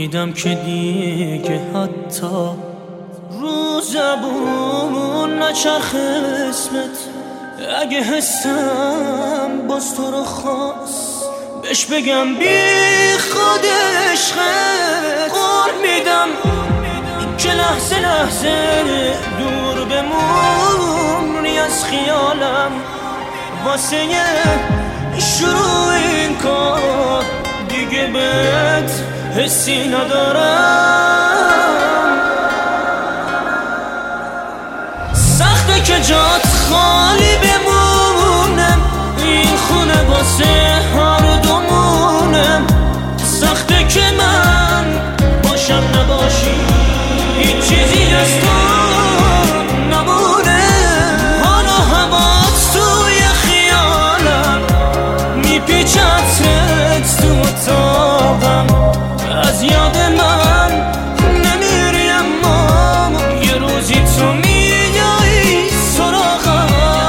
میدم که دیگه حتی رو زبون نچرخ اسمت. اگه حسم باز تو رو خواست بهش بگم بی خود عشقت. قول میدم که لحظه لحظه دور بمونی از خیالم. واسه شروع این کار دیگه بهت حسی ندارم. سخته که جات خالی بمونم، این خونه واسه هر دومونم. سخته که من باشم نباشی، هیچ چیزی از تو نمونه. حالا هوات توی خیالم میپیچه عطرت تو اتاقم. از یاد من نمیری اما یه روزی تو میای سراغم.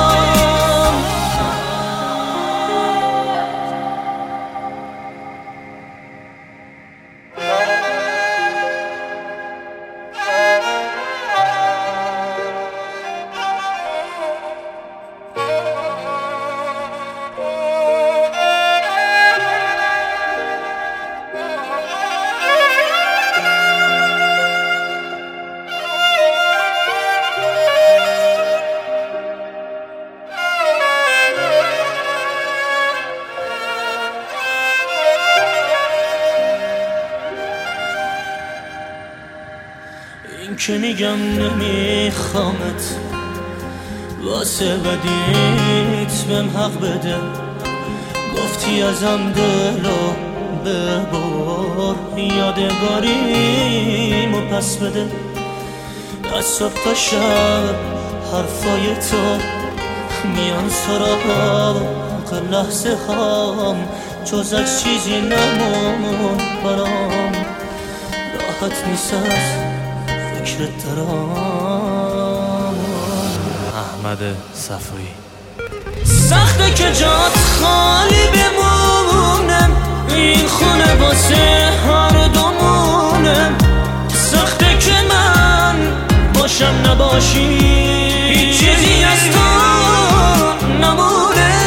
این که میگم نمیخوامت واسه بدیت بهم حق بده. گفتی ازم دلو ببر، یادگاریمو پس بده. از صبح تا شب حرفای تو میان سراغ لحظه هام. جز از چیزی نمون برام، راحت نیست از فکرت دارم. احمد صفایی. سخته که جات خالی بمونم، این خونه واسه هر دومونم. سخته که من باشم نباشی، هیچ چیزی از تو نمونه.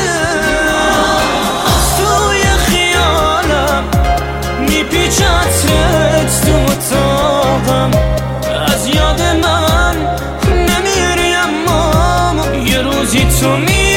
از توی خیالم میپیچه عطرت تو اتاقم. از یاد من نمیری اما یه روزی تو